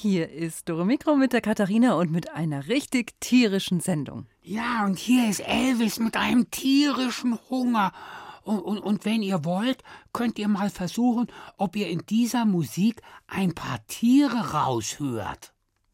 Hier ist Dore Mikro mit der Katharina und mit einer richtig tierischen Sendung. Ja, und hier ist Elvis mit einem tierischen Hunger. Und wenn ihr wollt, könnt ihr mal versuchen, ob ihr in dieser Musik ein paar Tiere raushört.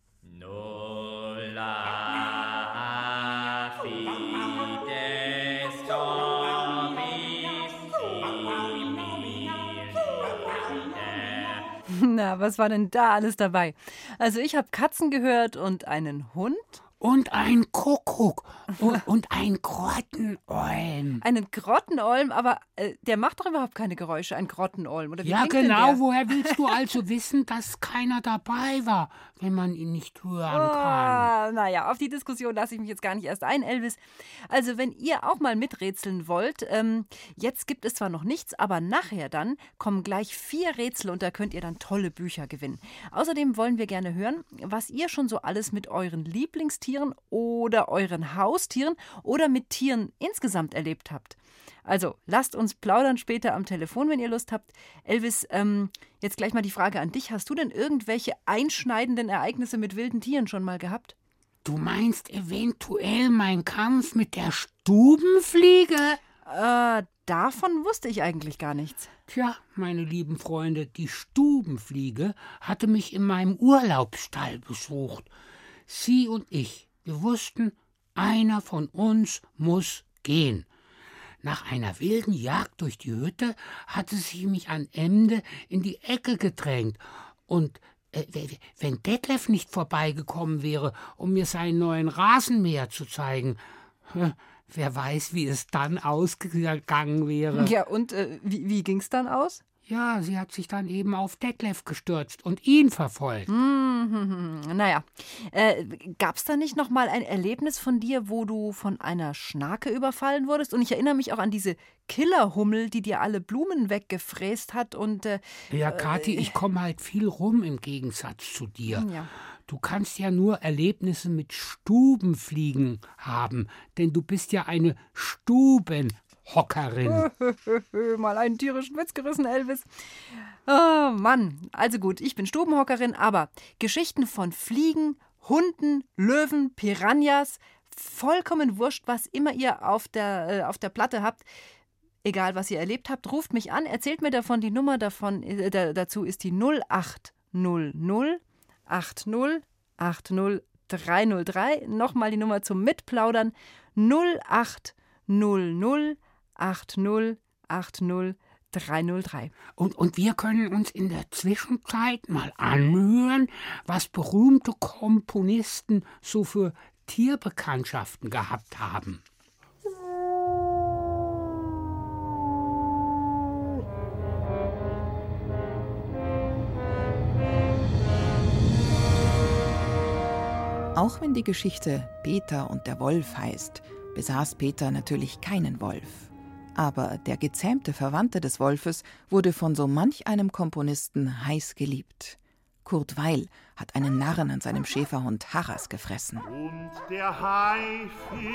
Na, was war denn da alles dabei? Also ich habe Katzen gehört und einen Hund. Und ein Kuckuck und ein Grottenolm. Einen Grottenolm, aber der macht doch überhaupt keine Geräusche, ein Grottenolm. Oder wie Ja, klingt denn genau. der? Woher willst du also wissen, dass keiner dabei war, wenn man ihn nicht hören kann? Naja, auf die Diskussion lasse ich mich jetzt gar nicht erst ein, Elvis. Also wenn ihr auch mal miträtseln wollt, jetzt gibt es zwar noch nichts, aber nachher dann kommen gleich 4 Rätsel und da könnt ihr dann tolle Bücher gewinnen. Außerdem wollen wir gerne hören, was ihr schon so alles mit euren Lieblingstieren oder euren Haustieren oder mit Tieren insgesamt erlebt habt. Also lasst uns plaudern später am Telefon, wenn ihr Lust habt. Elvis, jetzt gleich mal die Frage an dich. Hast du denn irgendwelche einschneidenden Ereignisse mit wilden Tieren schon mal gehabt? Du meinst eventuell meinen Kampf mit der Stubenfliege? Davon wusste ich eigentlich gar nichts. Tja, meine lieben Freunde, die Stubenfliege hatte mich in meinem Urlaubsstall besucht. Sie und ich, wir wussten, einer von uns muss gehen. Nach einer wilden Jagd durch die Hütte hatte sie mich am Ende in die Ecke gedrängt. Und wenn Detlef nicht vorbeigekommen wäre, um mir seinen neuen Rasenmäher zu zeigen, wer weiß, wie es dann ausgegangen wäre. Ja, und wie ging's dann aus? Ja, sie hat sich dann eben auf Detlef gestürzt und ihn verfolgt. Naja, gab's da nicht noch mal ein Erlebnis von dir, wo du von einer Schnake überfallen wurdest? Und ich erinnere mich auch an diese Killerhummel, die dir alle Blumen weggefräst hat und... Ja, Kathi, ich komme halt viel rum im Gegensatz zu dir. Ja. Du kannst ja nur Erlebnisse mit Stubenfliegen haben, denn du bist ja eine Stubenhockerin. Mal einen tierischen Witz gerissen, Elvis. Oh Mann, also gut, ich bin Stubenhockerin, aber Geschichten von Fliegen, Hunden, Löwen, Piranhas, vollkommen wurscht, was immer ihr auf der Platte habt. Egal, was ihr erlebt habt, ruft mich an, erzählt mir davon. Die Nummer dazu ist die 0800 80 80 303. Nochmal die Nummer zum Mitplaudern 0800 80 80 303. Und wir können uns in der Zwischenzeit mal anhören, was berühmte Komponisten so für Tierbekanntschaften gehabt haben. Auch wenn die Geschichte Peter und der Wolf heißt, besaß Peter natürlich keinen Wolf. Aber der gezähmte Verwandte des Wolfes wurde von so manch einem Komponisten heiß geliebt. Kurt Weill hat einen Narren an seinem Schäferhund Harras gefressen. Und der Haifisch,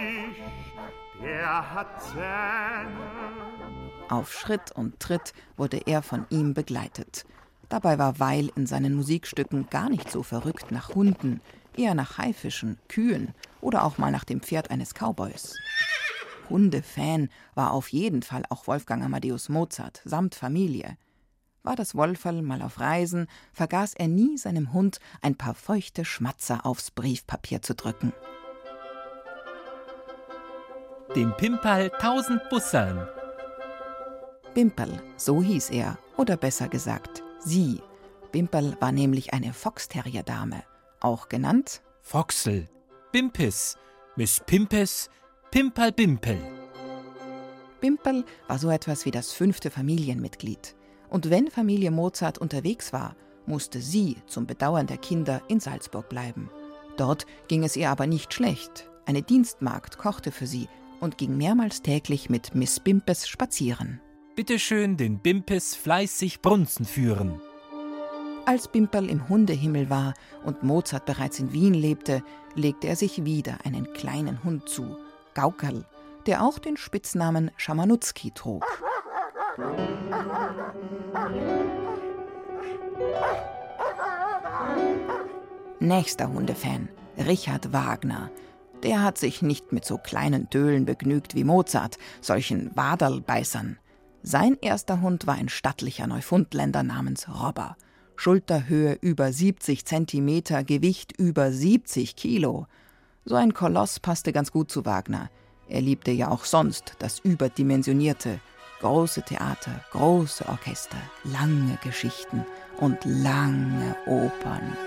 der hat Zähne. Auf Schritt und Tritt wurde er von ihm begleitet. Dabei war Weill in seinen Musikstücken gar nicht so verrückt nach Hunden, eher nach Haifischen, Kühen oder auch mal nach dem Pferd eines Cowboys. Hundefan war auf jeden Fall auch Wolfgang Amadeus Mozart samt Familie. War das Wolferl mal auf Reisen, vergaß er nie seinem Hund ein paar feuchte Schmatzer aufs Briefpapier zu drücken. Dem Pimperl 1000 Busseln. Bimperl, so hieß er, oder besser gesagt, sie. Bimperl war nämlich eine Foxterrier-Dame, auch genannt Foxel, Bimpis, Miss Pimpes, Pimperl Bimpel. Bimperl war so etwas wie das 5. Familienmitglied. Und wenn Familie Mozart unterwegs war, musste sie zum Bedauern der Kinder in Salzburg bleiben. Dort ging es ihr aber nicht schlecht. Eine Dienstmagd kochte für sie und ging mehrmals täglich mit Miss Bimpes spazieren. Bitte schön den Bimpis fleißig Brunzen führen. Als Bimperl im Hundehimmel war und Mozart bereits in Wien lebte, legte er sich wieder einen kleinen Hund zu, Gaukerl, der auch den Spitznamen Schamanutzki trug. Nächster Hundefan, Richard Wagner. Der hat sich nicht mit so kleinen Tölen begnügt wie Mozart, solchen Waderlbeißern. Sein erster Hund war ein stattlicher Neufundländer namens Robber. Schulterhöhe über 70 Zentimeter, Gewicht über 70 Kilo. So ein Koloss passte ganz gut zu Wagner. Er liebte ja auch sonst das Überdimensionierte. Große Theater, große Orchester, lange Geschichten und lange Opern.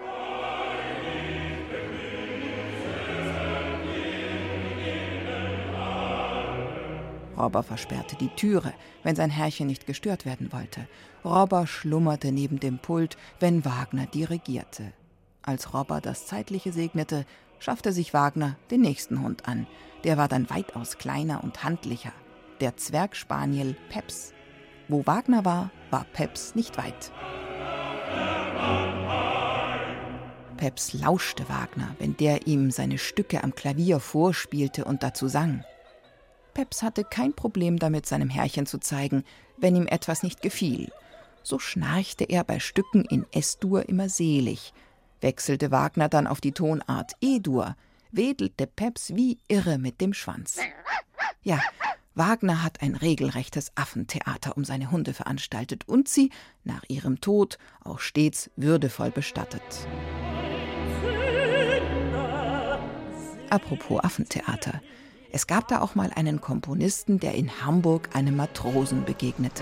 Robber versperrte die Türe, wenn sein Herrchen nicht gestört werden wollte. Robber schlummerte neben dem Pult, wenn Wagner dirigierte. Als Robber das Zeitliche segnete, schaffte sich Wagner den nächsten Hund an. Der war dann weitaus kleiner und handlicher. Der Zwergspaniel Peps. Wo Wagner war, war Peps nicht weit. Peps lauschte Wagner, wenn der ihm seine Stücke am Klavier vorspielte und dazu sang. Peps hatte kein Problem damit, seinem Herrchen zu zeigen, wenn ihm etwas nicht gefiel. So schnarchte er bei Stücken in S-Dur immer selig. Wechselte Wagner dann auf die Tonart E-Dur, wedelte Peps wie irre mit dem Schwanz. Ja, Wagner hat ein regelrechtes Affentheater um seine Hunde veranstaltet und sie, nach ihrem Tod, auch stets würdevoll bestattet. Apropos Affentheater. Es gab da auch mal einen Komponisten, der in Hamburg einem Matrosen begegnete.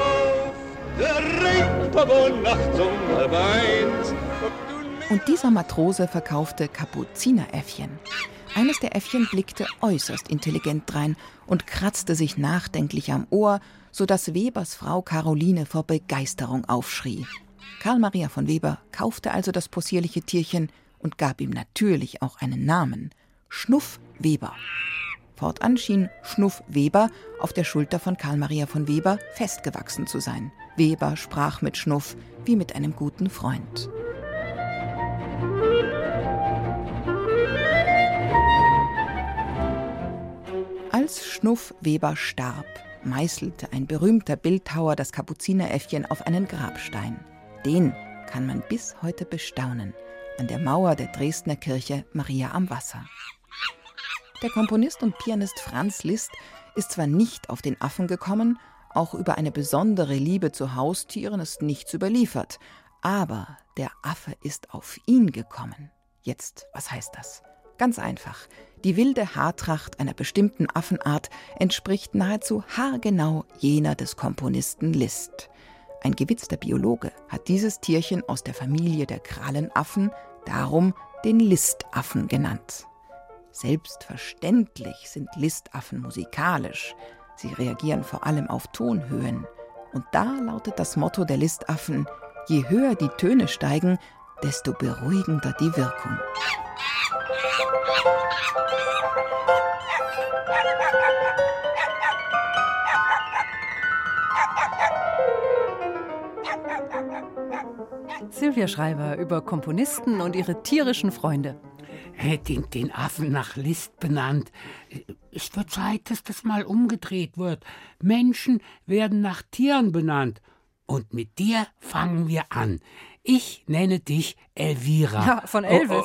Und dieser Matrose verkaufte Kapuzineräffchen. Eines der Äffchen blickte äußerst intelligent drein und kratzte sich nachdenklich am Ohr, sodass Webers Frau Caroline vor Begeisterung aufschrie. Karl Maria von Weber kaufte also das possierliche Tierchen und gab ihm natürlich auch einen Namen: Schnuff Weber. Fortan schien Schnuff Weber auf der Schulter von Karl Maria von Weber festgewachsen zu sein. Weber sprach mit Schnuff wie mit einem guten Freund. Als Schnuff Weber starb, meißelte ein berühmter Bildhauer das Kapuzineräffchen auf einen Grabstein. Den kann man bis heute bestaunen, an der Mauer der Dresdner Kirche Maria am Wasser. Der Komponist und Pianist Franz Liszt ist zwar nicht auf den Affen gekommen, auch über eine besondere Liebe zu Haustieren ist nichts überliefert, aber der Affe ist auf ihn gekommen. Jetzt, was heißt das? Ganz einfach. Die wilde Haartracht einer bestimmten Affenart entspricht nahezu haargenau jener des Komponisten Liszt. Ein gewitzter Biologe hat dieses Tierchen aus der Familie der Krallenaffen darum den Listaffen genannt. Selbstverständlich sind Listaffen musikalisch. Sie reagieren vor allem auf Tonhöhen. Und da lautet das Motto der Listaffen: Je höher die Töne steigen, desto beruhigender die Wirkung. Silvia Schreiber über Komponisten und ihre tierischen Freunde. Den Affen nach Liszt benannt. Es wird Zeit, dass das mal umgedreht wird. Menschen werden nach Tieren benannt. Und mit dir fangen wir an. Ich nenne dich Elvira. Ja, von Elvis.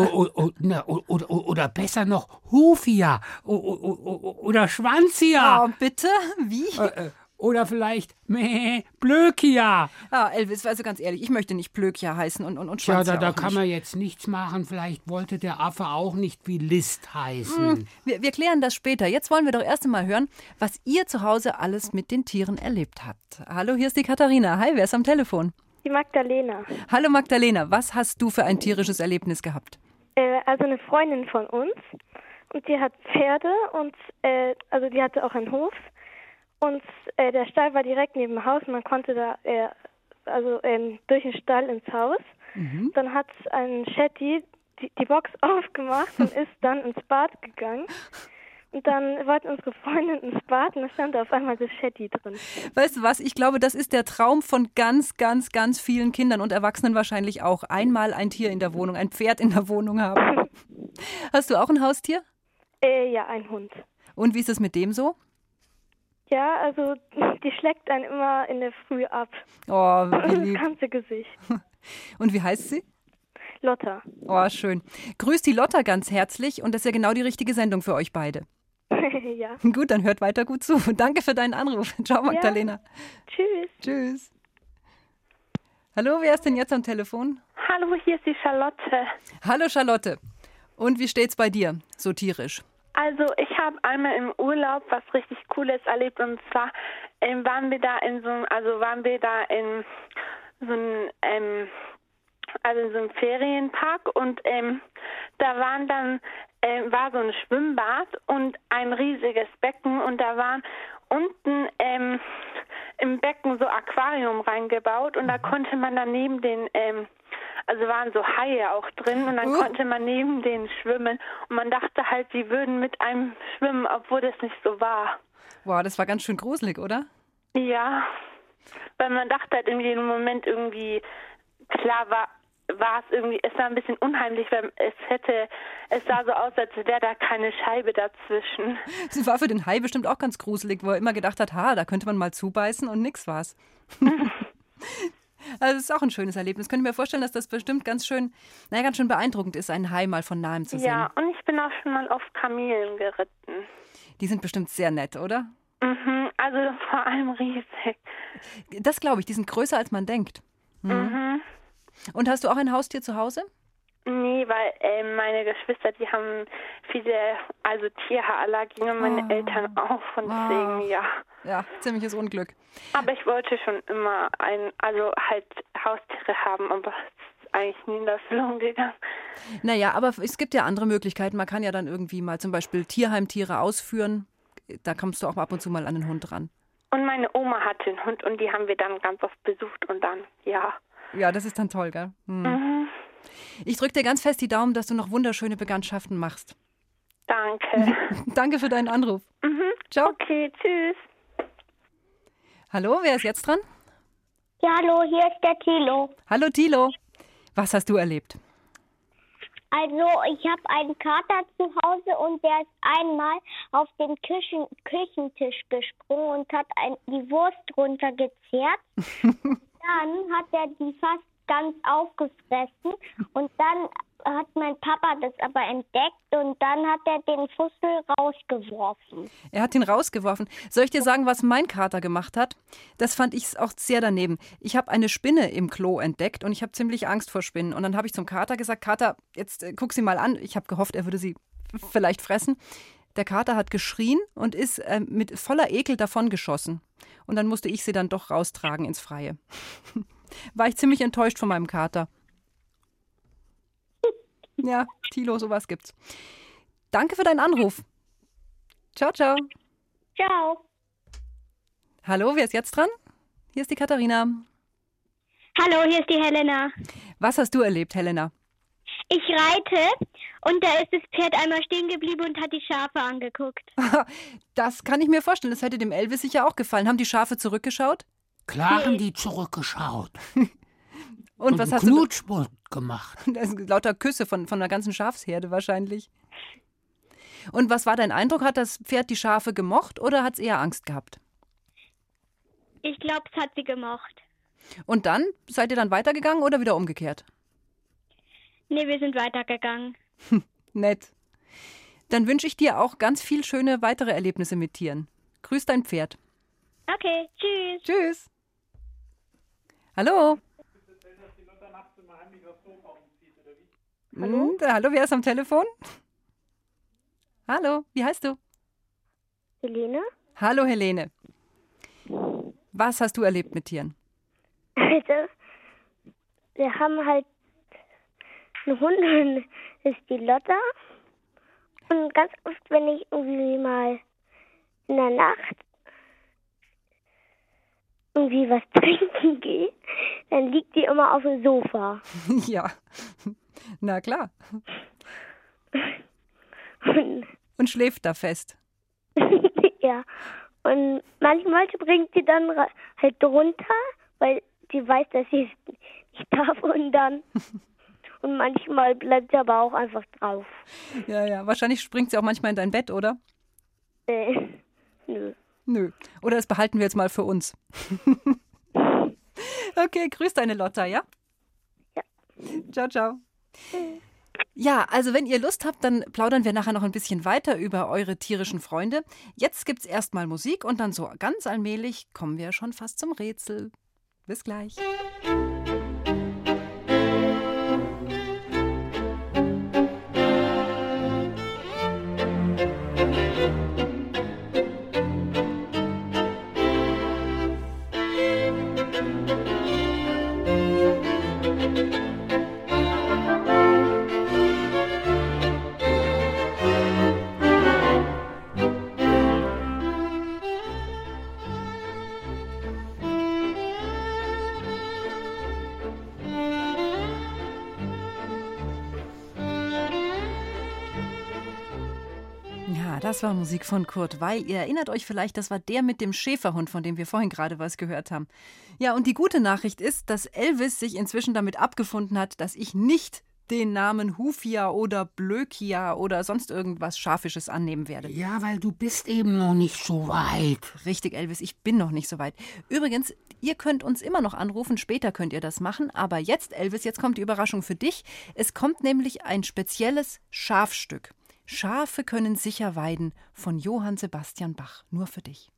Oder besser noch Hufia. Oder Schwanzia. Oh, bitte? Wie? Oder vielleicht Blökia. Ja, Elvis, also ganz ehrlich, ich möchte nicht Blökia heißen und Schwanz Ja, da auch kann nicht. man jetzt nichts machen. Vielleicht wollte der Affe auch nicht wie Liszt heißen. Wir klären das später. Jetzt wollen wir doch erst einmal hören, was ihr zu Hause alles mit den Tieren erlebt habt. Hallo, hier ist die Katharina. Hi, wer ist am Telefon? Die Magdalena. Hallo Magdalena, was hast du für ein tierisches Erlebnis gehabt? Also eine Freundin von uns, und die hat Pferde und also die hatte auch einen Hof. Und der Stall war direkt neben dem Haus. Man konnte da durch den Stall ins Haus. Mhm. Dann hat ein Shetty die Box aufgemacht und ist dann ins Bad gegangen. Und dann wollten unsere Freundin ins Bad und da stand auf einmal das Shetty drin. Weißt du was, ich glaube, das ist der Traum von ganz, ganz, ganz vielen Kindern und Erwachsenen wahrscheinlich auch. Einmal ein Tier in der Wohnung, ein Pferd in der Wohnung haben. Hast du auch ein Haustier? Ja, ein Hund. Und wie ist es mit dem so? Ja, also die schlägt einen immer in der Früh ab. Oh, wie lieb. Das ganze Gesicht. Und wie heißt sie? Lotta. Oh, schön. Grüß die Lotta ganz herzlich und das ist ja genau die richtige Sendung für euch beide. Ja. Gut, dann hört weiter gut zu. Danke für deinen Anruf. Ciao, Magdalena. Tschüss. Tschüss. Hallo, wer ist denn jetzt am Telefon? Hallo, hier ist die Charlotte. Hallo, Charlotte. Und wie steht's bei dir, so tierisch? Also ich habe einmal im Urlaub was richtig Cooles erlebt und zwar waren wir da in so einem Ferienpark und da war so ein Schwimmbad und ein riesiges Becken und da waren unten im Becken so Aquarium reingebaut und da konnte man dann neben den waren so Haie auch drin und dann konnte man neben denen schwimmen und man dachte halt, sie würden mit einem schwimmen, obwohl das nicht so war. Wow, das war ganz schön gruselig, oder? Ja, weil man dachte halt in jedem Moment irgendwie, klar war es irgendwie, es war ein bisschen unheimlich, weil es sah so aus, als wäre da keine Scheibe dazwischen. Es war für den Hai bestimmt auch ganz gruselig, wo er immer gedacht hat, da könnte man mal zubeißen und nix war's. Also das ist auch ein schönes Erlebnis. Könnte ich mir vorstellen, dass das bestimmt ganz schön beeindruckend ist, einen Hai mal von Nahem zu sehen. Ja, und ich bin auch schon mal auf Kamelen geritten. Die sind bestimmt sehr nett, oder? Mhm, also vor allem riesig. Das glaube ich, die sind größer, als man denkt. Mhm. Und hast du auch ein Haustier zu Hause? Nee, weil meine Geschwister, die haben viele, Tierhaarallergien und meine Eltern auch. Und deswegen, ja. Ja, ziemliches Unglück. Aber ich wollte schon immer Haustiere haben, aber es ist eigentlich nie in Erfüllung gegangen. Naja, aber es gibt ja andere Möglichkeiten. Man kann ja dann irgendwie mal zum Beispiel Tierheimtiere ausführen. Da kommst du auch ab und zu mal an den Hund ran. Und meine Oma hatte einen Hund und die haben wir dann ganz oft besucht und dann, ja. Ja, das ist dann toll, gell? Mhm. Ich drücke dir ganz fest die Daumen, dass du noch wunderschöne Bekanntschaften machst. Danke. Danke für deinen Anruf. Mhm. Ciao. Okay, tschüss. Hallo, wer ist jetzt dran? Ja, hallo, hier ist der Thilo. Hallo Thilo. Was hast du erlebt? Also, ich habe einen Kater zu Hause und der ist einmal auf den Küchentisch gesprungen und hat die Wurst runtergezehrt. Dann hat er die fast ganz aufgefressen und dann hat mein Papa das aber entdeckt und dann hat er den Fussel rausgeworfen. Er hat ihn rausgeworfen. Soll ich dir sagen, was mein Kater gemacht hat? Das fand ich auch sehr daneben. Ich habe eine Spinne im Klo entdeckt und ich habe ziemlich Angst vor Spinnen. Und dann habe ich zum Kater gesagt, Kater, jetzt guck sie mal an. Ich habe gehofft, er würde sie vielleicht fressen. Der Kater hat geschrien und ist mit voller Ekel davongeschossen. Und dann musste ich sie dann doch raustragen ins Freie. War ich ziemlich enttäuscht von meinem Kater. Ja, Thilo, sowas gibt's. Danke für deinen Anruf. Ciao, ciao. Ciao. Hallo, wer ist jetzt dran? Hier ist die Katharina. Hallo, hier ist die Helena. Was hast du erlebt, Helena? Ich reite und da ist das Pferd einmal stehen geblieben und hat die Schafe angeguckt. Das kann ich mir vorstellen. Das hätte dem Elvis sicher auch gefallen. Haben die Schafe zurückgeschaut? Klar haben die zurückgeschaut. Und was hast Knutschmund gemacht. Das sind lauter Küsse von der ganzen Schafsherde wahrscheinlich. Und was war dein Eindruck? Hat das Pferd die Schafe gemocht oder hat es eher Angst gehabt? Ich glaube, es hat sie gemocht. Und dann? Seid ihr dann weitergegangen oder wieder umgekehrt? Nee, wir sind weitergegangen. Nett. Dann wünsche ich dir auch ganz viel schöne weitere Erlebnisse mit Tieren. Grüß dein Pferd. Okay, tschüss. Tschüss. Hallo. Hallo? Hallo, wer ist am Telefon? Hallo, wie heißt du? Helene? Hallo, Helene. Was hast du erlebt mit Tieren? Also, wir haben halt eine Hundin, ist die Lotta. Und ganz oft, wenn ich irgendwie mal in der Nacht irgendwie was trinken gehe, dann liegt die immer auf dem Sofa. Ja, na klar. Und schläft da fest. Ja, und manchmal bringt sie dann halt runter, weil sie weiß, dass sie es nicht darf und manchmal bleibt sie aber auch einfach drauf. Ja, wahrscheinlich springt sie auch manchmal in dein Bett, oder? Nö. Nö. Oder das behalten wir jetzt mal für uns. Okay, grüß deine Lotta, ja? Ja. Ciao, ciao. Ja, also wenn ihr Lust habt, dann plaudern wir nachher noch ein bisschen weiter über eure tierischen Freunde. Jetzt gibt's erstmal Musik und dann so ganz allmählich kommen wir schon fast zum Rätsel. Bis gleich. Das war Musik von Kurt Weil. Ihr erinnert euch vielleicht, das war der mit dem Schäferhund, von dem wir vorhin gerade was gehört haben. Ja, und die gute Nachricht ist, dass Elvis sich inzwischen damit abgefunden hat, dass ich nicht den Namen Hufia oder Blökia oder sonst irgendwas Schafisches annehmen werde. Ja, weil du bist eben noch nicht so weit. Richtig, Elvis, ich bin noch nicht so weit. Übrigens, ihr könnt uns immer noch anrufen, später könnt ihr das machen. Aber jetzt, Elvis, jetzt kommt die Überraschung für dich. Es kommt nämlich ein spezielles Schafstück. Schafe können sicher weiden von Johann Sebastian Bach. Nur für dich.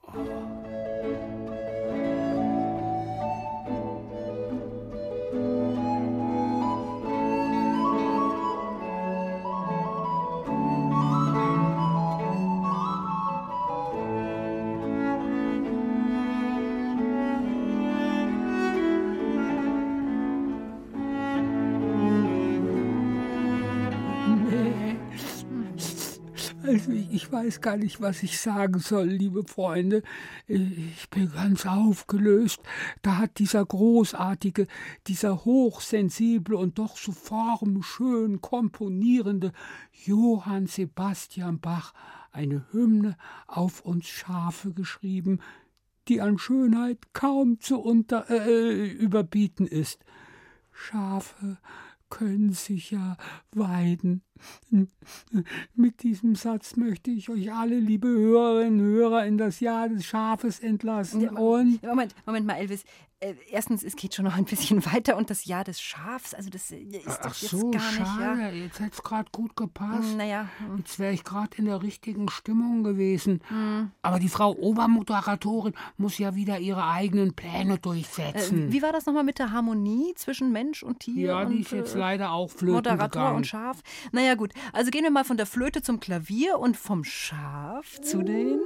Also ich weiß gar nicht, was ich sagen soll, liebe Freunde. Ich bin ganz aufgelöst. Da hat dieser großartige, dieser hochsensible und doch so formschön komponierende Johann Sebastian Bach eine Hymne auf uns Schafe geschrieben, die an Schönheit kaum zu überbieten ist. Schafe können sicher weiden. Mit diesem Satz möchte ich euch alle, liebe Hörerinnen und Hörer, in das Jahr des Schafes entlassen. Ja, und Moment mal, Elvis. Erstens, es geht schon noch ein bisschen weiter und das Jahr des Schafs, also das ist doch jetzt so, gar nicht. Schade, Ja. jetzt hätte es gerade gut gepasst. Naja. Jetzt wäre ich gerade in der richtigen Stimmung gewesen. Aber die Frau Obermoderatorin muss ja wieder ihre eigenen Pläne durchsetzen. Wie war das nochmal mit der Harmonie zwischen Mensch und Tier? Ja, und, die ist jetzt leider auch flöten Moderator gegangen. und Schaf. Naja gut, also gehen wir mal von der Flöte zum Klavier und vom Schaf zu den...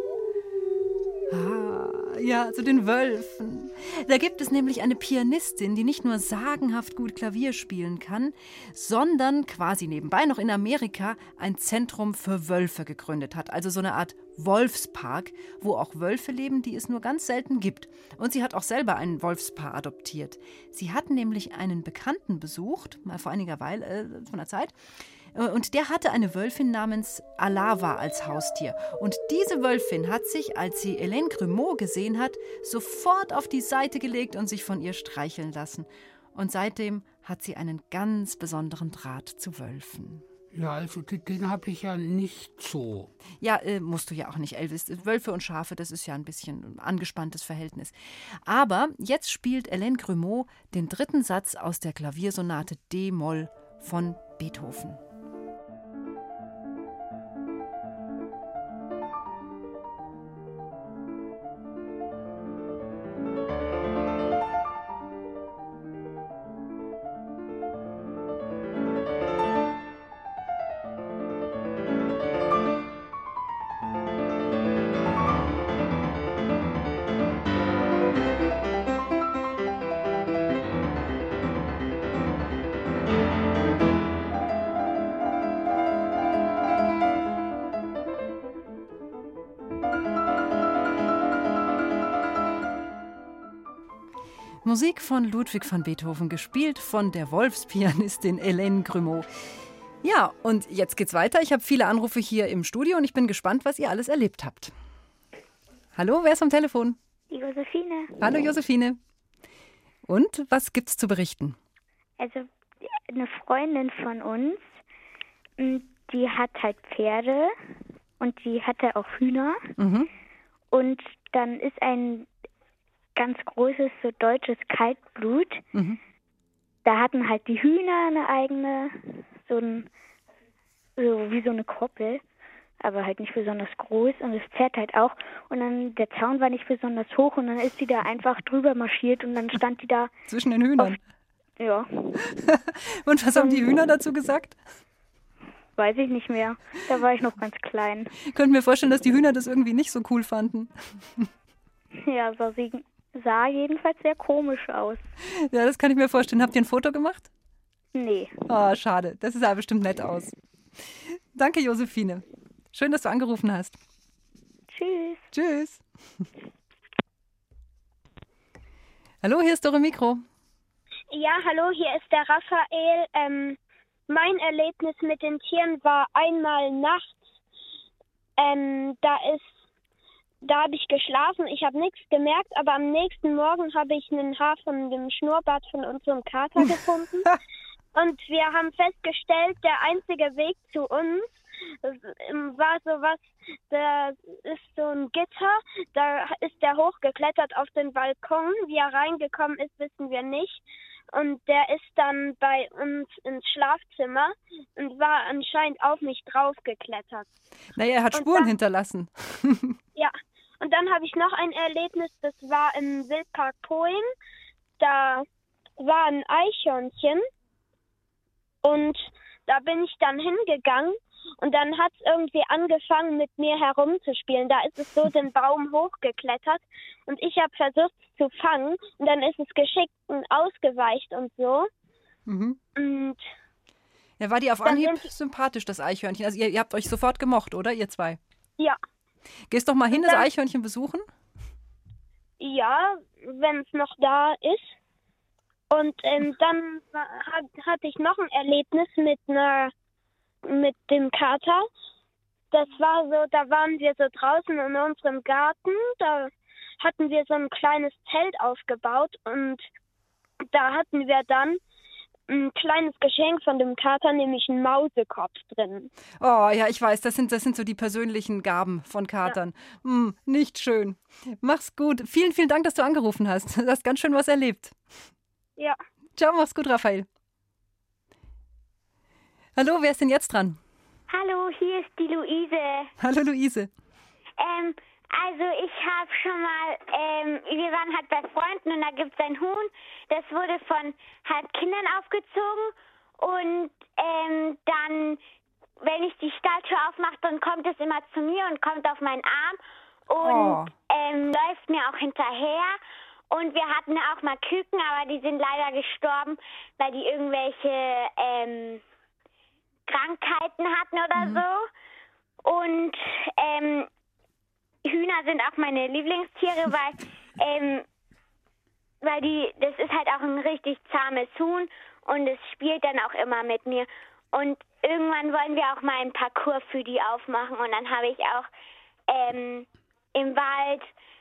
Ja, zu den Wölfen. Da gibt es nämlich eine Pianistin, die nicht nur sagenhaft gut Klavier spielen kann, sondern quasi nebenbei noch in Amerika ein Zentrum für Wölfe gegründet hat. Also so eine Art Wolfspark, wo auch Wölfe leben, die es nur ganz selten gibt. Und sie hat auch selber ein Wolfspaar adoptiert. Sie hat nämlich einen Bekannten besucht, mal vor einiger Weile, von der Zeit. Und der hatte eine Wölfin namens Alava als Haustier. Und diese Wölfin hat sich, als sie Hélène Grumeau gesehen hat, sofort auf die Seite gelegt und sich von ihr streicheln lassen. Und seitdem hat sie einen ganz besonderen Draht zu Wölfen. Ja, also den habe ich ja nicht so. Ja, musst du ja auch nicht, Elvis. Wölfe und Schafe, das ist ja ein bisschen ein angespanntes Verhältnis. Aber jetzt spielt Hélène Grumeau den 3. Satz aus der Klaviersonate D-Moll von Beethoven. Musik von Ludwig van Beethoven, gespielt von der Wolfspianistin Hélène Grumeau. Ja, und jetzt geht's weiter. Ich habe viele Anrufe hier im Studio und ich bin gespannt, was ihr alles erlebt habt. Hallo, wer ist am Telefon? Die Josephine. Hallo Josephine. Und was gibt's zu berichten? Also eine Freundin von uns, die hat halt Pferde und die hatte auch Hühner. Mhm. Und dann ist ein ganz großes so deutsches Kaltblut da hatten halt die Hühner eine eigene, so wie so eine Koppel, aber halt nicht besonders groß und das Pferd halt auch. Und dann der Zaun war nicht besonders hoch und dann ist die da einfach drüber marschiert und dann stand die da. Zwischen den Hühnern? Ja. Und was haben die Hühner dazu gesagt? Weiß ich nicht mehr. Da war ich noch ganz klein. Ich könnte mir vorstellen, dass die Hühner das irgendwie nicht so cool fanden. Ja, sah jedenfalls sehr komisch aus. Ja, das kann ich mir vorstellen. Habt ihr ein Foto gemacht? Nee. Oh, schade. Das sah bestimmt nett aus. Danke, Josephine. Schön, dass du angerufen hast. Tschüss. Tschüss. Hallo, hier ist Dore Mikro. Ja, hallo, hier ist der Raphael. Mein Erlebnis mit den Tieren war einmal nachts. Da habe ich geschlafen, ich habe nichts gemerkt, aber am nächsten Morgen habe ich ein Haar von dem Schnurrbart von unserem Kater gefunden. Und wir haben festgestellt, der einzige Weg zu uns war sowas, da ist so ein Gitter, da ist der hochgeklettert auf den Balkon. Wie er reingekommen ist, wissen wir nicht. Und der ist dann bei uns ins Schlafzimmer und war anscheinend auf mich draufgeklettert. Naja, er hat Spuren hinterlassen. Ja, und dann habe ich noch ein Erlebnis, das war im Wildpark Poing. Da war ein Eichhörnchen und da bin ich dann hingegangen und dann hat es irgendwie angefangen, mit mir herumzuspielen. Da ist es so den Baum hochgeklettert und ich habe versucht, es zu fangen und dann ist es geschickt und ausgeweicht und so. Mhm. Und ja, war die auf Anhieb sympathisch, das Eichhörnchen? Also ihr habt euch sofort gemocht, oder, ihr zwei? Ja. Gehst doch mal hin, das Eichhörnchen besuchen? Ja, wenn es noch da ist. Und dann hatte ich noch ein Erlebnis mit dem Kater. Das war so, da waren wir so draußen in unserem Garten, da hatten wir so ein kleines Zelt aufgebaut und da hatten wir dann ein kleines Geschenk von dem Kater, nämlich einen Mausekopf drin. Oh ja, ich weiß, das sind so die persönlichen Gaben von Katern. Ja. Nicht schön. Mach's gut. Vielen, vielen Dank, dass du angerufen hast. Du hast ganz schön was erlebt. Ja. Ciao, mach's gut, Raphael. Hallo, wer ist denn jetzt dran? Hallo, hier ist die Luise. Hallo, Luise. Also ich habe schon mal, wir waren halt bei Freunden und da gibt es ein Huhn, das wurde von halt Kindern aufgezogen und dann, wenn ich die Stalltür aufmache, dann kommt es immer zu mir und kommt auf meinen Arm und läuft mir auch hinterher. Und wir hatten auch mal Küken, aber die sind leider gestorben, weil die irgendwelche Krankheiten hatten oder so. Und Hühner sind auch meine Lieblingstiere, weil das ist halt auch ein richtig zahmes Huhn und es spielt dann auch immer mit mir. Und irgendwann wollen wir auch mal einen Parcours für die aufmachen und dann habe ich auch im Wald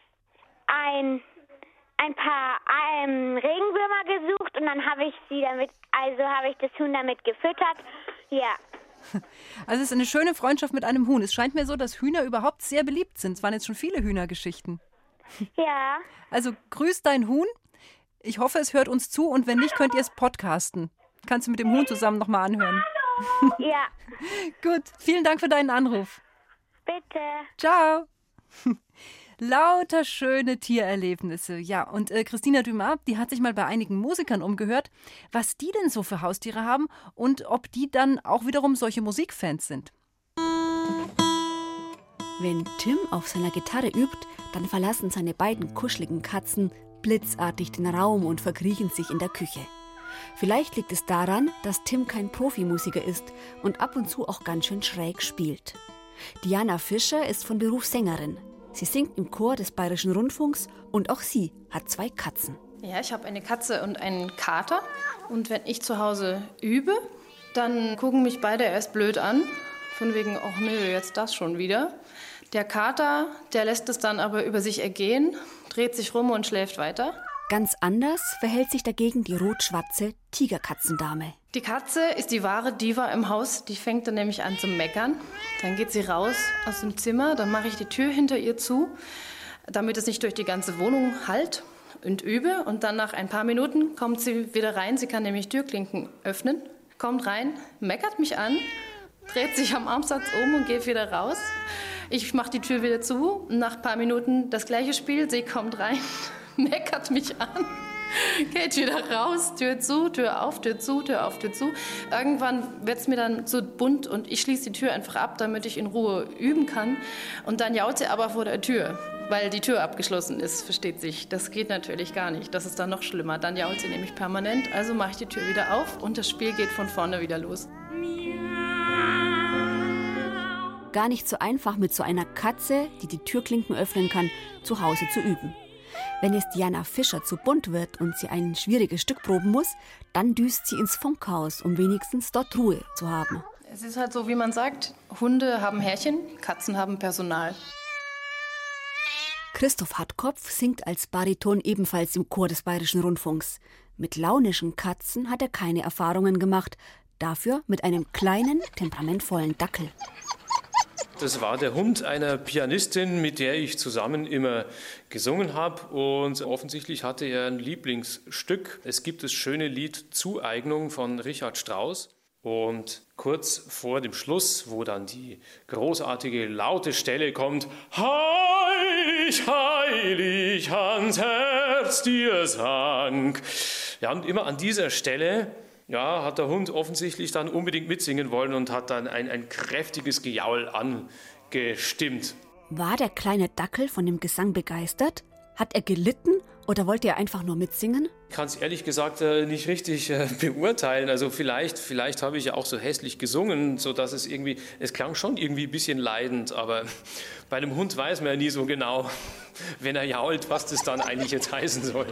ein paar Regenwürmer gesucht und dann habe ich das Huhn damit gefüttert. Ja. Also es ist eine schöne Freundschaft mit einem Huhn. Es scheint mir so, dass Hühner überhaupt sehr beliebt sind. Es waren jetzt schon viele Hühnergeschichten. Ja. Also grüß dein Huhn. Ich hoffe, es hört uns zu und wenn nicht, könnt ihr es podcasten. Kannst du mit dem Huhn zusammen nochmal anhören. Ja. Gut, vielen Dank für deinen Anruf. Bitte. Ciao. Lauter schöne Tiererlebnisse. Ja, und Christina Dumas, die hat sich mal bei einigen Musikern umgehört, was die denn so für Haustiere haben und ob die dann auch wiederum solche Musikfans sind. Wenn Tim auf seiner Gitarre übt, dann verlassen seine beiden kuscheligen Katzen blitzartig den Raum und verkriechen sich in der Küche. Vielleicht liegt es daran, dass Tim kein Profimusiker ist und ab und zu auch ganz schön schräg spielt. Diana Fischer ist von Beruf Sängerin. Sie singt im Chor des Bayerischen Rundfunks und auch sie hat 2 Katzen. Ja, ich habe eine Katze und einen Kater. Und wenn ich zu Hause übe, dann gucken mich beide erst blöd an. Von wegen, ach nö, jetzt das schon wieder. Der Kater, der lässt es dann aber über sich ergehen, dreht sich rum und schläft weiter. Ganz anders verhält sich dagegen die rot-schwarze Tigerkatzendame. Die Katze ist die wahre Diva im Haus. Die fängt dann nämlich an zu meckern. Dann geht sie raus aus dem Zimmer, dann mache ich die Tür hinter ihr zu, damit es nicht durch die ganze Wohnung hallt. und übe. Und dann nach ein paar Minuten kommt sie wieder rein. Sie kann nämlich Türklinken öffnen, kommt rein, meckert mich an, dreht sich am Armsatz um und geht wieder raus. Ich mache die Tür wieder zu. Nach ein paar Minuten das gleiche Spiel. Sie kommt rein, meckert mich an, geht wieder raus, Tür zu, Tür auf, Tür zu, Tür auf, Tür zu. Irgendwann wird es mir dann zu bunt und ich schließe die Tür einfach ab, damit ich in Ruhe üben kann. Und dann jault sie aber vor der Tür, weil die Tür abgeschlossen ist, versteht sich. Das geht natürlich gar nicht. Das ist dann noch schlimmer. Dann jault sie nämlich permanent. Also mache ich die Tür wieder auf und das Spiel geht von vorne wieder los. Gar nicht so einfach, mit so einer Katze, die die Türklinken öffnen kann, zu Hause zu üben. Wenn es Diana Fischer zu bunt wird und sie ein schwieriges Stück proben muss, dann düst sie ins Funkhaus, um wenigstens dort Ruhe zu haben. Es ist halt so, wie man sagt, Hunde haben Härchen, Katzen haben Personal. Christoph Hartkopf singt als Bariton ebenfalls im Chor des Bayerischen Rundfunks. Mit launischen Katzen hat er keine Erfahrungen gemacht, dafür mit einem kleinen, temperamentvollen Dackel. Das war der Hund einer Pianistin, mit der ich zusammen immer gesungen habe. Und offensichtlich hatte er ein Lieblingsstück. Es gibt das schöne Lied Zueignung von Richard Strauss. Und kurz vor dem Schluss, wo dann die großartige laute Stelle kommt, heilig, heilig ans Herz dir sank. Ja, und immer an dieser Stelle hat der Hund offensichtlich dann unbedingt mitsingen wollen und hat dann ein kräftiges Gejaul angestimmt. War der kleine Dackel von dem Gesang begeistert? Hat er gelitten oder wollte er einfach nur mitsingen? Ich kann es ehrlich gesagt nicht richtig beurteilen. Also vielleicht habe ich ja auch so hässlich gesungen, sodass es klang schon irgendwie ein bisschen leidend. Aber bei einem Hund weiß man ja nie so genau, wenn er jault, was das dann eigentlich jetzt heißen soll.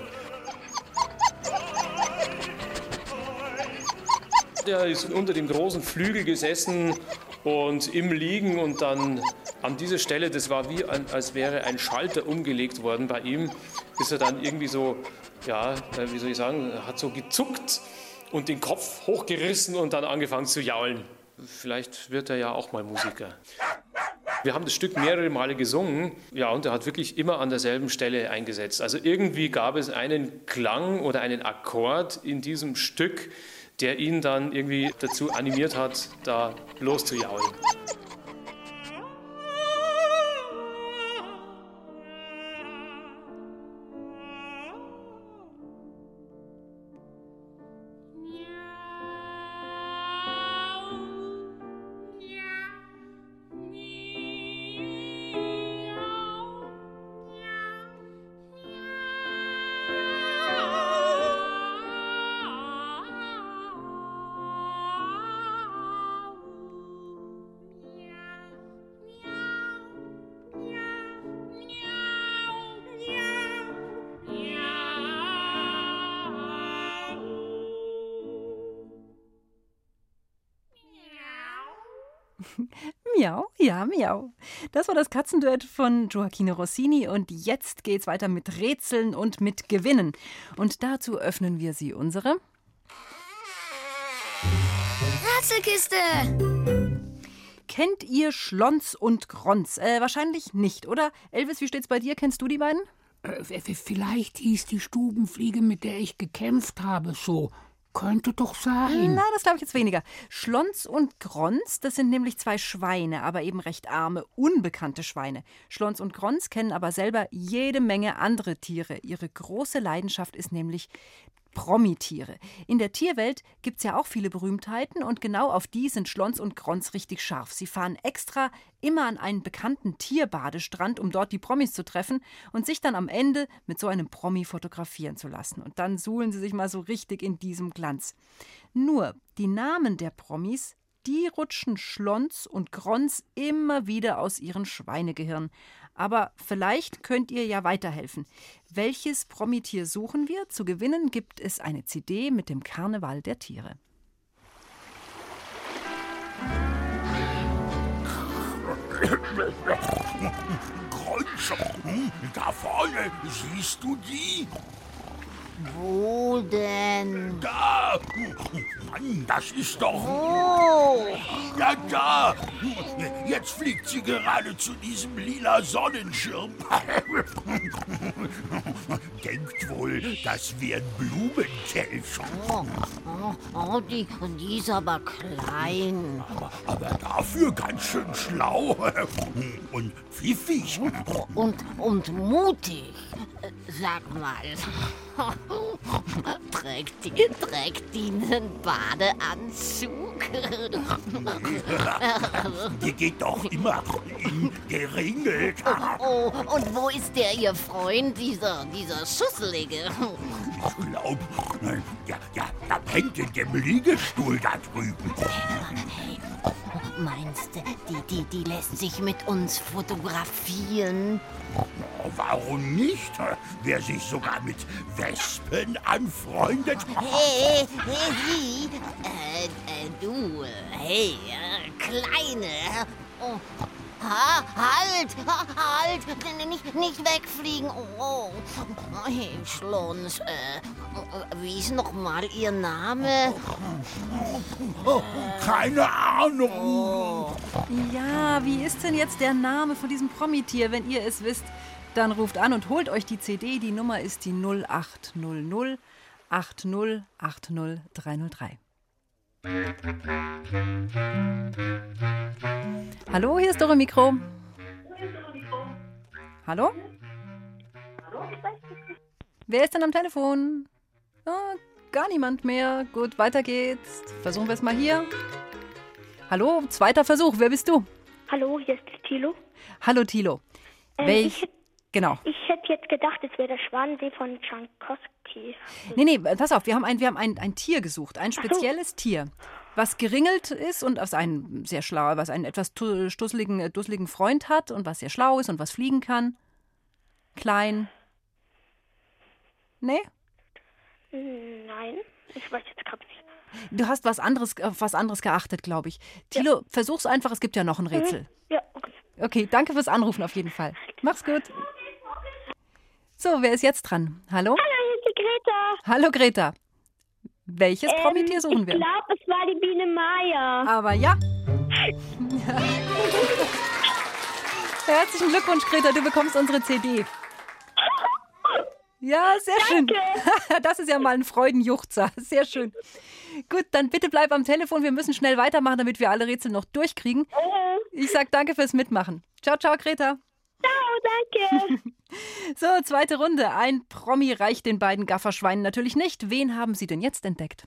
Der ist unter dem großen Flügel gesessen und im Liegen und dann an dieser Stelle, das war wie als wäre ein Schalter umgelegt worden bei ihm, ist er dann irgendwie so, wie soll ich sagen, hat so gezuckt und den Kopf hochgerissen und dann angefangen zu jaulen. Vielleicht wird er ja auch mal Musiker. Wir haben das Stück mehrere Male gesungen, und er hat wirklich immer an derselben Stelle eingesetzt. Also irgendwie gab es einen Klang oder einen Akkord in diesem Stück, der ihn dann irgendwie dazu animiert hat, da loszujaulen. Miau, ja, miau. Das war das Katzenduett von Gioachino Rossini und jetzt geht's weiter mit Rätseln und mit Gewinnen. Und dazu öffnen wir sie unsere Rätselkiste. Kennt ihr Schlons und Gronz? Wahrscheinlich nicht, oder? Elvis, wie steht's bei dir? Kennst du die beiden? Vielleicht hieß die Stubenfliege, mit der ich gekämpft habe, so. Könnte doch sein. Na, das glaube ich jetzt weniger. Schlons und Gronz, das sind nämlich zwei Schweine, aber eben recht arme, unbekannte Schweine. Schlons und Gronz kennen aber selber jede Menge andere Tiere. Ihre große Leidenschaft ist nämlich Promitiere. In der Tierwelt gibt es ja auch viele Berühmtheiten und genau auf die sind Schlons und Gronz richtig scharf. Sie fahren extra immer an einen bekannten Tierbadestrand, um dort die Promis zu treffen und sich dann am Ende mit so einem Promi fotografieren zu lassen. Und dann suhlen sie sich mal so richtig in diesem Glanz. Nur, die Namen der Promis, die rutschen Schlons und Gronz immer wieder aus ihren Schweinegehirn. Aber vielleicht könnt ihr ja weiterhelfen. Welches Promitier suchen wir? Zu gewinnen gibt es eine CD mit dem Karneval der Tiere. Gronz, da vorne, siehst du die? Wo denn? Da! Mann, das ist doch... Wo? Ja, da! Jetzt fliegt sie gerade zu diesem lila Sonnenschirm. Denkt wohl, das wären Blumenkelch. Die ist aber klein. Aber dafür ganz schön schlau und pfiffig. Und mutig. Sag mal, trägt die einen Badeanzug? Die geht doch immer in geringelt. Oh, und wo ist der ihr Freund, dieser Schusselige? Ich glaube, ja, da hängt in dem Liegestuhl da drüben. Hey, meinst du, die lässt sich mit uns fotografieren? Warum nicht? Wer sich sogar mit Wespen anfreundet. Hey, du, Kleine. Oh. Halt! Nicht wegfliegen! Oh, hey, Schlons, wie ist noch mal Ihr Name? Keine Ahnung! Oh. Ja, wie ist denn jetzt der Name von diesem Promitier? Wenn ihr es wisst, dann ruft an und holt euch die CD. Die Nummer ist die 0800 80 80 303. Hallo, hier ist Dore Mikro. Hallo? Wer ist denn am Telefon? Oh, gar niemand mehr. Gut, weiter geht's. Versuchen wir es mal hier. Hallo, zweiter Versuch. Wer bist du? Hallo, hier ist Thilo. Hallo, Thilo. Genau. Ich hätte jetzt gedacht, es wäre der Schwanensee von Tschaikowski. Nee, pass auf, wir haben ein Tier gesucht, ein spezielles Tier, was geringelt ist und was einen etwas dusseligen Freund hat und was sehr schlau ist und was fliegen kann. Klein. Nee? Nein, ich weiß jetzt gerade nicht. Du hast auf was anderes geachtet, glaube ich. Thilo, ja. Versuch's einfach, es gibt ja noch ein Rätsel. Ja, okay. Okay, danke fürs Anrufen auf jeden Fall. Mach's gut. So, wer ist jetzt dran? Hallo? Hallo, hier ist die Greta. Hallo, Greta. Welches Promitier suchen wir? Ich glaube, es war die Biene Maya. Aber ja. Herzlichen Glückwunsch, Greta, du bekommst unsere CD. Ja, sehr schön. Das ist ja mal ein Freudenjuchzer. Sehr schön. Gut, dann bitte bleib am Telefon. Wir müssen schnell weitermachen, damit wir alle Rätsel noch durchkriegen. Ich sag danke fürs Mitmachen. Ciao, ciao, Greta. Ciao, danke. So, zweite Runde. Ein Promi reicht den beiden Gafferschweinen natürlich nicht. Wen haben Sie denn jetzt entdeckt?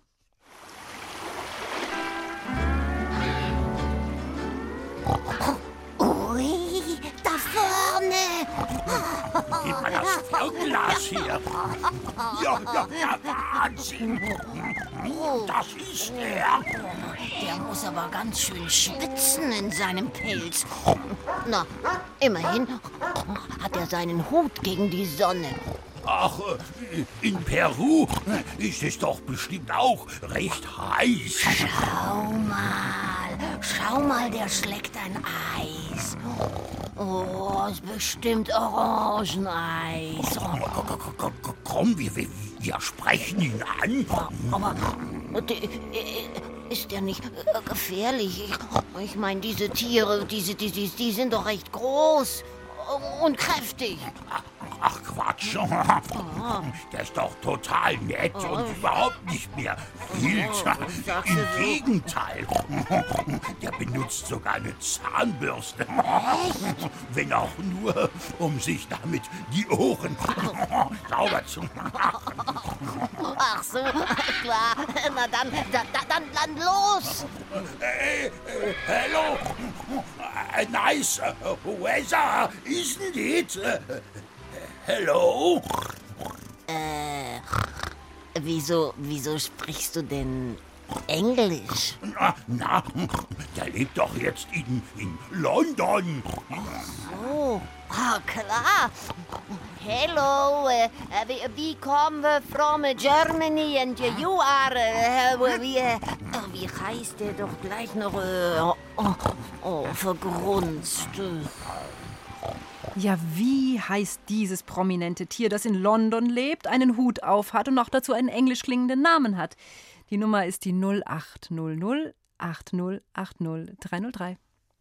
Ui, da vorne. Gib mal das Fernglas hier. Ja, Wahnsinn. Das ist er. Der muss aber ganz schön schwitzen in seinem Pelz. Na, immerhin hat er seinen Hut gegen die Sonne. Ach, in Peru ist es doch bestimmt auch recht heiß. Schau mal, der schlägt ein Eis. Oh, ist bestimmt Orangeneis. Komm, wir sprechen ihn an. Aber ist der nicht gefährlich? Ich meine, diese Tiere, die sind doch recht groß und kräftig. Ach Quatsch, der ist doch total nett und überhaupt nicht mehr wild. Im Gegenteil, der benutzt sogar eine Zahnbürste. Wenn auch nur, um sich damit die Ohren sauber zu machen. Ach so, klar. Na dann los. Hello, nice weather, isn't it? Hello? Wieso sprichst du denn Englisch? Na, der lebt doch jetzt in London. Oh, klar. Hello, we come from Germany and you are, wie heißt der doch gleich noch, vergrunzt. Ja, wie heißt dieses prominente Tier, das in London lebt, einen Hut aufhat und noch dazu einen englisch klingenden Namen hat? Die Nummer ist die 0800 8080 303.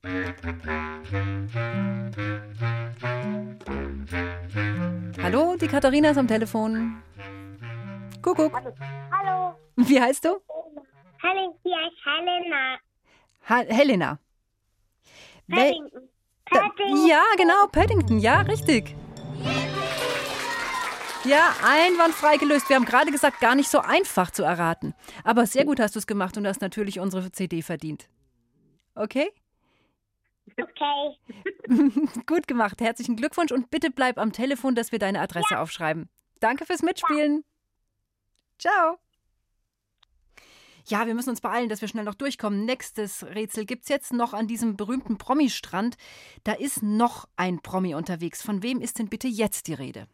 Hallo, die Katharina ist am Telefon. Kuckuck. Hallo. Wie heißt du? Hallo, hier ist Helena. Helena. Paddington. Ja, genau, Paddington, ja, richtig. Ja, einwandfrei gelöst. Wir haben gerade gesagt, gar nicht so einfach zu erraten. Aber sehr gut hast du es gemacht und hast natürlich unsere CD verdient. Okay? Okay. Gut gemacht. Herzlichen Glückwunsch und bitte bleib am Telefon, dass wir deine Adresse aufschreiben. Danke fürs Mitspielen. Ciao. Ja, wir müssen uns beeilen, dass wir schnell noch durchkommen. Nächstes Rätsel gibt's jetzt noch an diesem berühmten Promi-Strand. Da ist noch ein Promi unterwegs. Von wem ist denn bitte jetzt die Rede?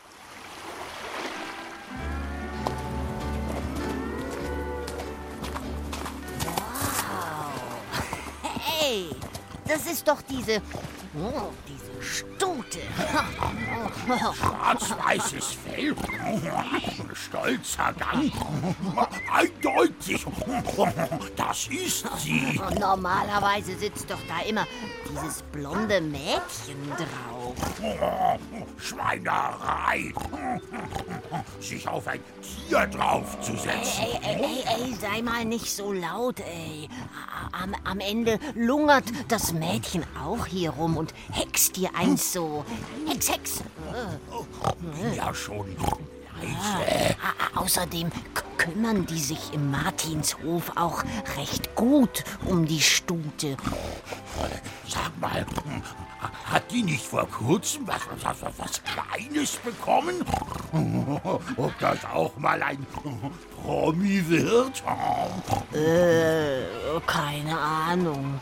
Hey, das ist doch diese Stute. Schwarz-weißes Fell, stolzer Gang, eindeutig, das ist sie. Normalerweise sitzt doch da immer dieses blonde Mädchen drauf. Schweinerei, sich auf ein Tier draufzusetzen. Ey, sei mal nicht so laut, ey. Am Ende lungert das Mädchen auch hier rum und hext dir eins so. Hex. Bin ja schon leise. Außerdem kümmern die sich im Martinshof auch recht gut um die Stute. Sag mal, hat die nicht vor kurzem was Kleines bekommen? Ob das auch mal ein Promi wird? Keine Ahnung.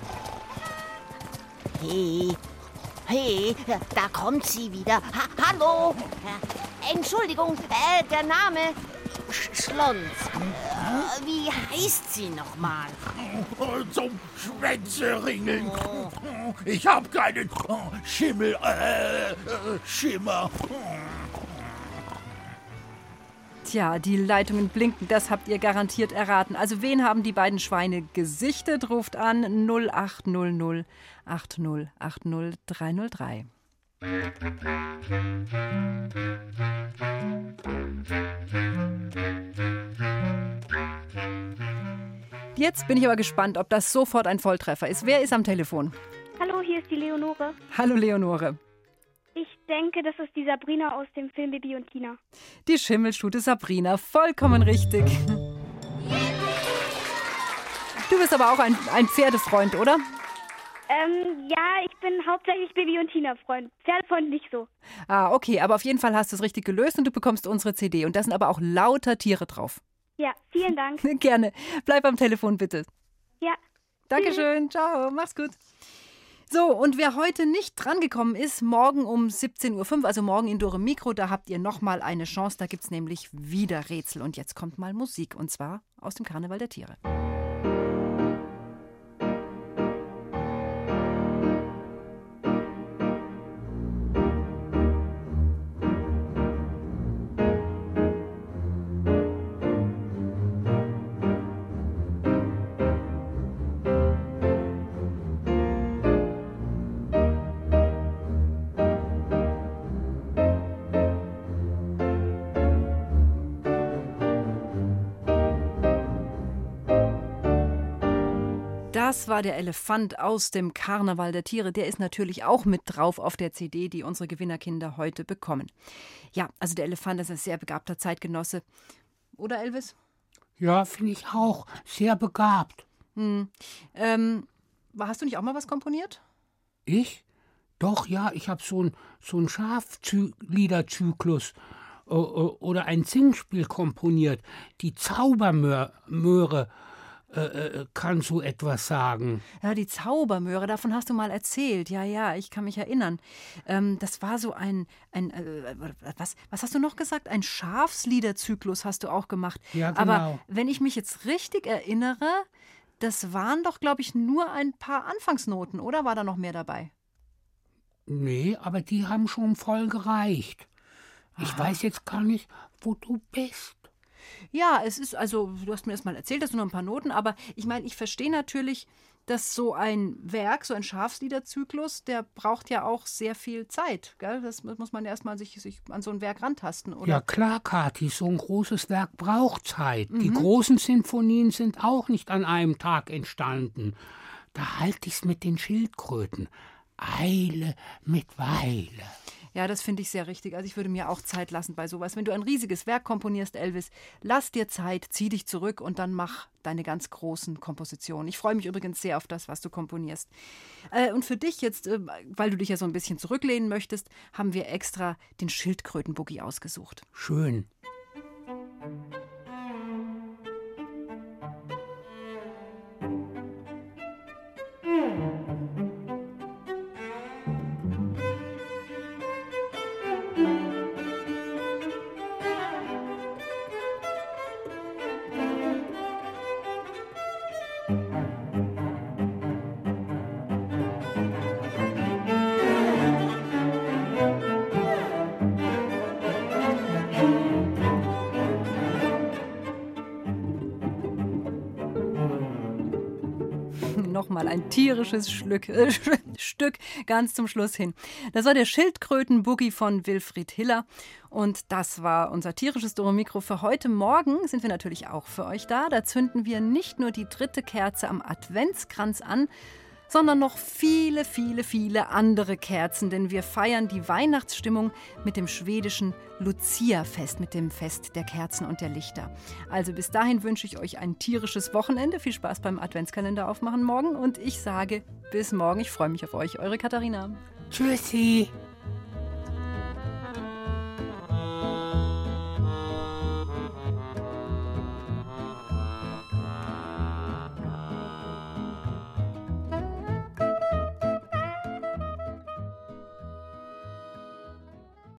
Hey, da kommt sie wieder. Hallo? Entschuldigung, der Name Schlons. Wie heißt sie nochmal? Zum Schwänzeringeln. Ich hab keinen Schimmer. Tja, die Leitungen blinken, das habt ihr garantiert erraten. Also wen haben die beiden Schweine gesichtet? Ruft an 0800 8080 303. Jetzt bin ich aber gespannt, ob das sofort ein Volltreffer ist. Wer ist am Telefon? Hallo, hier ist die Leonore. Hallo Leonore. Ich denke, das ist die Sabrina aus dem Film Bibi und Tina. Die Schimmelstute Sabrina, vollkommen richtig. Du bist aber auch ein Pferdefreund, oder? Ja, ich bin hauptsächlich Bibi und Tina-Freund. Pferdefreund nicht so. Ah, okay, aber auf jeden Fall hast du es richtig gelöst und du bekommst unsere CD. Und da sind aber auch lauter Tiere drauf. Ja, vielen Dank. Gerne. Bleib am Telefon, bitte. Ja. Dankeschön. Ciao. Mach's gut. So, und wer heute nicht drangekommen ist, morgen um 17.05 Uhr, also morgen in Dore Mikro, da habt ihr nochmal eine Chance. Da gibt's nämlich wieder Rätsel. Und jetzt kommt mal Musik, und zwar aus dem Karneval der Tiere. Das war der Elefant aus dem Karneval der Tiere. Der ist natürlich auch mit drauf auf der CD, die unsere Gewinnerkinder heute bekommen. Ja, also der Elefant ist ein sehr begabter Zeitgenosse. Oder, Elvis? Ja, finde ich auch. Sehr begabt. Hast du nicht auch mal was komponiert? Ich? Doch, ja, ich habe so einen Schafliederzyklus oder ein Singspiel komponiert. Die Zaubermöhre kann so etwas sagen. Ja, die Zaubermöhre, davon hast du mal erzählt. Ja, ich kann mich erinnern. Das war so was hast du noch gesagt? Ein Schafsliederzyklus hast du auch gemacht. Ja, genau. Aber wenn ich mich jetzt richtig erinnere, das waren doch, glaube ich, nur ein paar Anfangsnoten, oder war da noch mehr dabei? Nee, aber die haben schon voll gereicht. Ich weiß jetzt gar nicht, wo du bist. Ja, es ist, also, du hast mir das mal erzählt, das sind nur ein paar Noten, aber ich meine, ich verstehe natürlich, dass so ein Werk, so ein Schafsliederzyklus, der braucht ja auch sehr viel Zeit. Gell? Das muss man ja erstmal sich an so ein Werk rantasten, oder? Ja klar, Kathi, so ein großes Werk braucht Zeit. Die großen Sinfonien sind auch nicht an einem Tag entstanden. Da halte ich's mit den Schildkröten. Eile mit Weile. Ja, das finde ich sehr richtig. Also ich würde mir auch Zeit lassen bei sowas. Wenn du ein riesiges Werk komponierst, Elvis, lass dir Zeit, zieh dich zurück und dann mach deine ganz großen Kompositionen. Ich freue mich übrigens sehr auf das, was du komponierst. Und für dich jetzt, weil du dich ja so ein bisschen zurücklehnen möchtest, haben wir extra den Schildkröten-Boogie ausgesucht. Schön. Nochmal ein tierisches Stück ganz zum Schluss hin. Das war der Schildkröten-Boogie von Wilfried Hiller. Und das war unser tierisches Doro-Mikro für heute. Morgen sind wir natürlich auch für euch da. Da zünden wir nicht nur die 3. Kerze am Adventskranz an, sondern noch viele, viele, viele andere Kerzen, denn wir feiern die Weihnachtsstimmung mit dem schwedischen Lucia-Fest, mit dem Fest der Kerzen und der Lichter. Also bis dahin wünsche ich euch ein tierisches Wochenende. Viel Spaß beim Adventskalender aufmachen morgen und ich sage bis morgen. Ich freue mich auf euch, eure Katharina. Tschüssi.